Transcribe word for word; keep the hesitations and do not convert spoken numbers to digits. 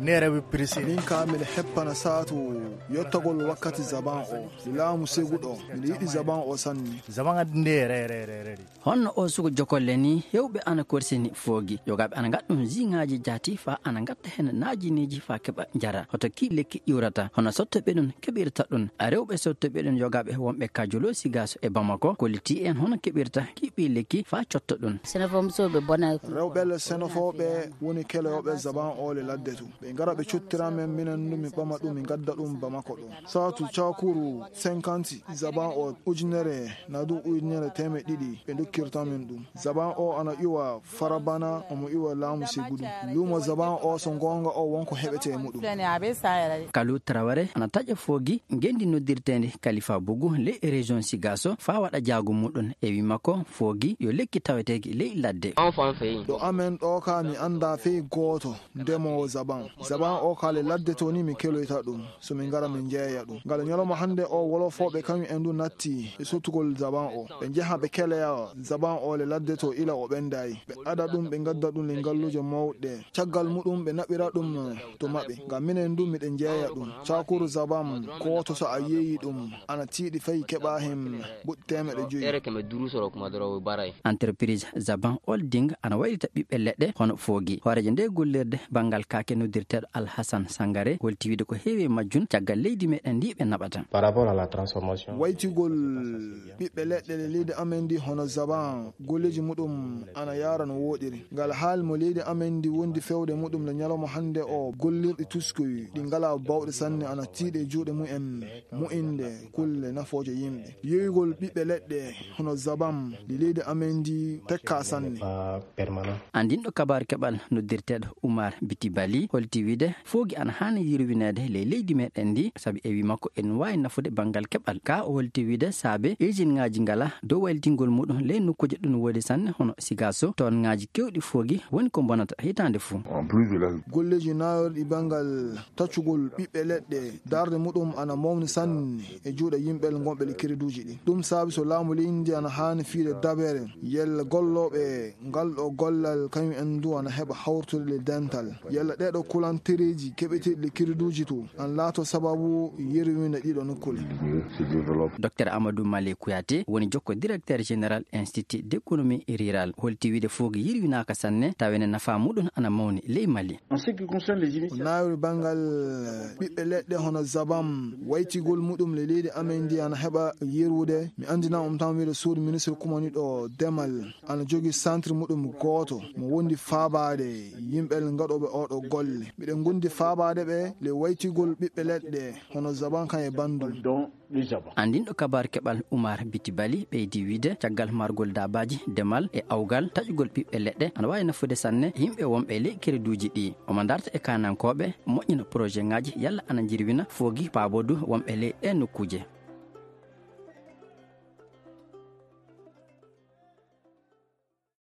nere wi prisi min kamil heppana satu yottagol wakkati zaban o laamu segudo mi yidi zaban o sanni zaman ande re re re re honno o sugo jokolle ni hewbe ana korsini fogi yogabe ana gaddum zingaji jati fa ana gatta hen najiniji fa keba jara hoto ki lekki iwrata hono sotto be dun kebirta dun a rewbe sotto be dun yogabe wonbe kajulo sigaso e bamako koliti en hono kebirta kibi lekki fa cotto dun senofom sobe bona rewbe senofobe woni kelobe zaban o le laddetu be ngara be cuttira men minen dum mi bama dum mi gadda dum bamako dum satu chakuru cinquante zaban o ujunere na du ujunere teme didi be dukkirta men dum zaban o ana iwa farabana omo iwa lamu segudu lumo zaban o so gonga o wonko hebete mudum Kalu Traoré ana taje fogi ngendi noddirtende Khalifa Bougou le region Sigaso fa wada jaagu mudun e wi mako fogi yo lekki taweteki le ladde do amen do ka mi anda fe goto demo zaban zaban o kale ladde to ni mi keloyta dum so min gara min jeeya dum gal nyolo mo hande o wolo fobe kan endu natti e sotugol zaban o be jeha be keleya zaban o le ladde to ila o bendai be ada dum be gadda dum le gallujo mawde tiagal mudum be nabira dum to mabbe gam minen dum mi den jeeya dum chakuru zaban ko to so ayeyi dum ana tiidi fay keba hem butteme de joyi ere keme duru soro kuma doro baray entreprise Zaban Holding ana waylita bibbe ledde hono fogi horeje nde gollerde bangal kake noddirtedo Al Hassan Sangare goltiwide ko heewi majjun tiagal leydi meden di be nabata par rapport à la transformation wayti gol bibbe ledde le leydi amendi hono Zaban golleji mudum ana yara no wodiri gal hal mo leydi amendi wondi fewde mudum le nyalo mo hande o gollirdi tuskoy di ngala bawde sanne ana tiide juude mu en mu inde kulle nafoje yimbe yeyigol bibbe ledde hono Zaban li leydi amendi tekka sanne permanent andindo kabar kebal noddirtedo Oumar Bitibali holtiwide fogi ana hani yirwinede le leydi meden di sabi e wi makko en way nafude bangal kebal ka o holtiwide sabe ejin ngaji ngala do waltingol mudum le nokuje dun wodi sanne hono Sigaso ton ngaji kewdi fogi woni ko bonata hitande fu en plus de la golleji nayor di bangal tacugol bibbe ledde darde mudum ana mawni sanne e juuda yimbel gombe le kiriduji di dum sabi so laamu indi ana hani fiide dabere yella gollobe galdo gollal kany en du ana heba hawtude le dental yalla dedo kulantereji kebete le kiriduji to an lato sababu yerwina dido nokul Docteur Amadou Male Kouyaté woni jokko directeur général Institut d'économie rurale holtiwide fogi yirwina ka sanne tawene nafa mudun ana mawni le Mali en ce qui concerne les initiatives naawri bangal bibbe ledde hono Zabam waytigol mudum le leydi amendi ana heba yerwude mi andina um tamwide suudu ministre kumani do demal ana jogi centre mudum goto mo wondi faabade yimbel ngadobe odo golle biden gondi faabade be le waytigol bibbe ledde hono Zaban kan e bandul andindo kabar kebal Oumar Bitibali be diwide tiagal margol dabaji demal e awgal tajugol bibbe ledde ana wayna fude sanne yimbe wombe le kereduji di o mandarta e kanankobe moƴƴina projet ngaji yalla ana jirwina fogi pabodu wombe le e nokkuje